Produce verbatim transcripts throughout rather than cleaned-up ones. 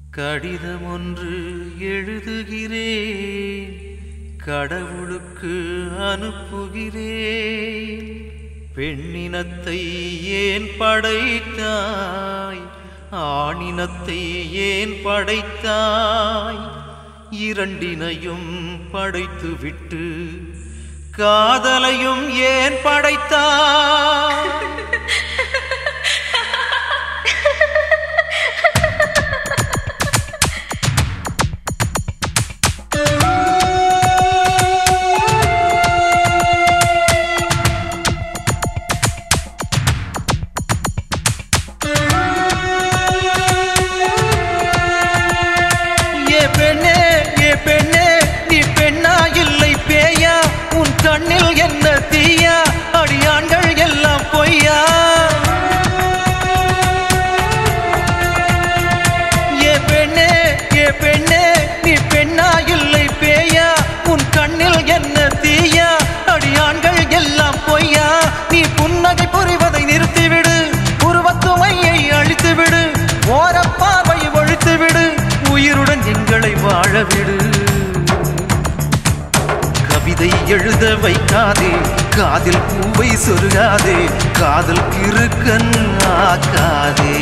கடிதம் ஒன்று எழுதுகிறேன், கடவுளுக்கு அனுப்புகிறேன். பெண்ணினத்தை ஏன் படைத்தாய், ஆணினத்தை ஏன் படைத்தாய்? இரண்டினையும் படைத்துவிட்டு காதலையும் ஏன் படைத்தாய்? கண்ணில் என்ன தீயா, அடியாண்கள் எல்லாம் பொய்யா? ஏ பெண்ணே ஏ பெண்ணே நீ பெண்ணா இல்லை பேயா? உன் கண்ணில் என்ன தீயா, அடியாண்கள் எல்லாம் பொய்யா? நீ புன்னகை புரிவதை நிறுத்திவிடு, உருவத்துமையை அழித்துவிடு, ஓரப்பாவை ஒழித்துவிடு, உயிருடன் எங்களை வாழவிடு. கவிதை எழுத வைக்காதே, காதில் பூவை சொருகாதே, காதல் கிறுக்கன் ஆக்காதே.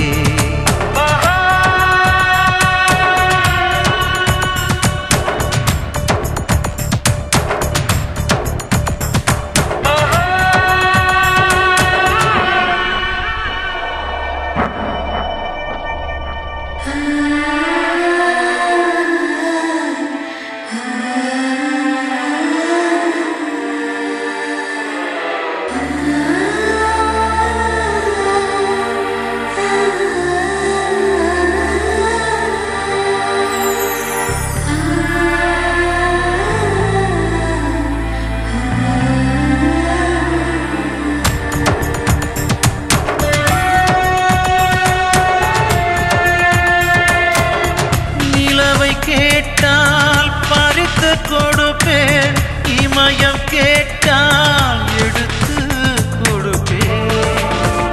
கேட்டால் பறித்து கொடுப்பேன், இமயம் கேட்டால் எடுத்து கொடுப்பேன்.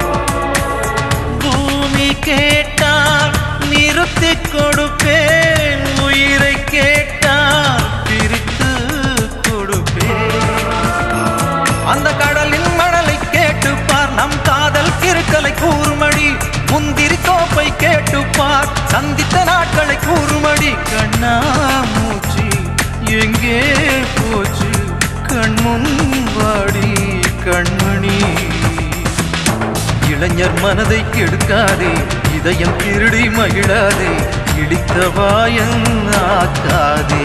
பூமி கேட்டால் நிறுத்தி கொடுப்பேன், உயிரை கேட்டால் பிரித்து கொடுப்பேன். அந்த கடலின் மணலை கேட்டுப்பார், நம் காதல் கிறுக்கலை கூறுமடி. முந்திரி தோப்பை கேட்டுப்பார், சந்தித்த நாட்களை கூறுமடி. கண்ணா மூச்சு எங்கே போச்சு, கண்முன் வாடி கண்மணி. இளைஞர் மனதை கெடுக்காதே, இதயம் திருடி மகிழாதே, இடித்த வாயன் ஆக்காதே.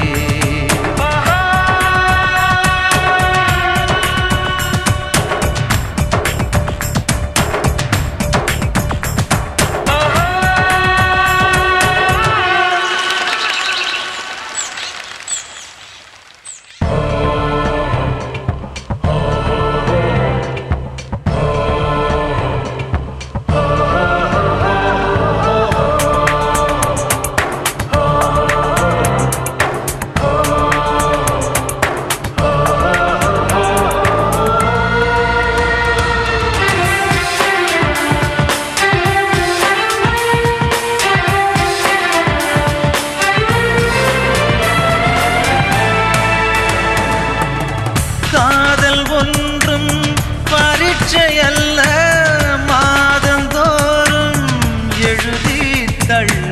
காதல் ஒன்றும் பரீட்சை அல்ல, மாதந்தோறும் எழுதி தள்ள.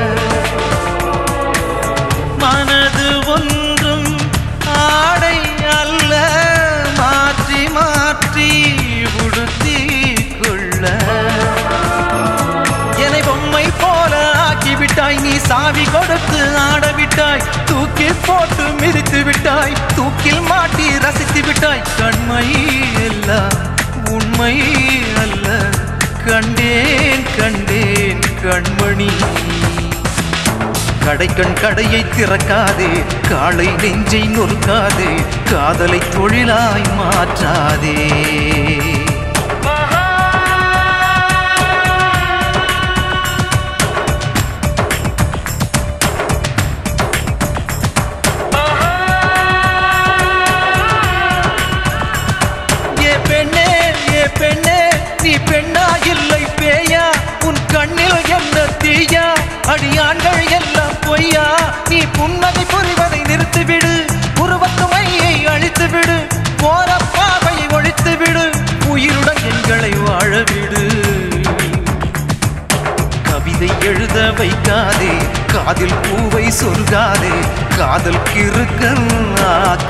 மனது ஒன்றும் ஆடை அல்ல, மாற்றி மாற்றி உடுத்தி கொள்ள. என்னை பொம்மை போல ஆக்கிவிட்டாய், நீ சாவி கொடுத்து ஆடவிட்டாய், தூக்கி போட்டு மிதித்து விட்டாய், தூக்கில் மாட்டி ரசித்து விட்டாய். கண்மை எல்லாம் உண்மை அல்ல, கண்டேன் கண்டேன் கண்மணி. கடைக்கண் கடையை திறக்காதே, காளை நெஞ்சை நொறுக்காதே, காதலை தொழிலாய் மாற்றாதே. பெண்ணா இல்லை பேயா, உன் கண்ணில் என்ன தீயா, அடியாண்கள் எல்லாம் பொய்யா நீ புன்னகை புரிவதை நிறுத்திவிடு உருவத்து மையை அழித்துவிடு போற பாவையை ஒழித்துவிடு உயிருடன் எங்களை வாழவிடு கவிதை எழுத வைக்காதே காதில் பூவை சொருகாதே காதல் கிறுக்கன்